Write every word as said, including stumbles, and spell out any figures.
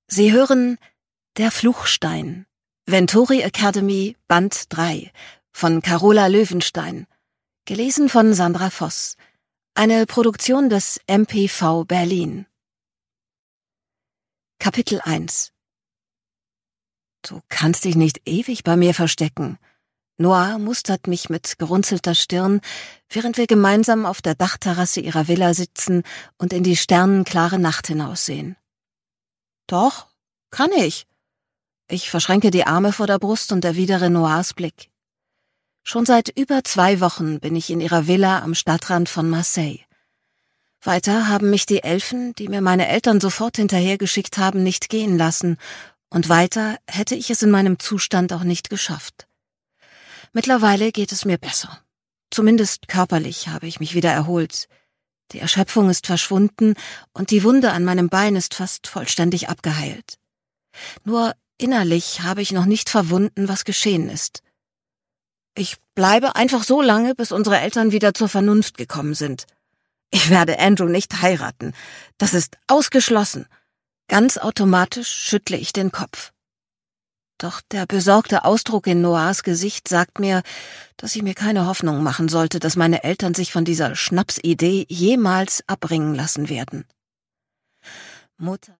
Sie hören Der Fluchstein, Venturi Academy, Band drei, von Carola Löwenstein, gelesen von Sandra Voss, eine Produktion des M P V Berlin. Kapitel eins. Du kannst dich nicht ewig bei mir verstecken. Noah mustert mich mit gerunzelter Stirn, während wir gemeinsam auf der Dachterrasse ihrer Villa sitzen und in die sternenklare Nacht hinaussehen. Doch, kann ich. Ich verschränke die Arme vor der Brust und erwidere Noahs Blick. Schon seit über zwei Wochen bin ich in ihrer Villa am Stadtrand von Marseille. Weiter haben mich die Elfen, die mir meine Eltern sofort hinterhergeschickt haben, nicht gehen lassen, und weiter hätte ich es in meinem Zustand auch nicht geschafft. Mittlerweile geht es mir besser. Zumindest körperlich habe ich mich wieder erholt. Die Erschöpfung ist verschwunden und die Wunde an meinem Bein ist fast vollständig abgeheilt. Nur innerlich habe ich noch nicht verwunden, was geschehen ist. Ich bleibe einfach so lange, bis unsere Eltern wieder zur Vernunft gekommen sind. Ich werde Andrew nicht heiraten. Das ist ausgeschlossen. Ganz automatisch schüttle ich den Kopf. Doch der besorgte Ausdruck in Noahs Gesicht sagt mir, dass ich mir keine Hoffnung machen sollte, dass meine Eltern sich von dieser Schnapsidee jemals abbringen lassen werden. Mutter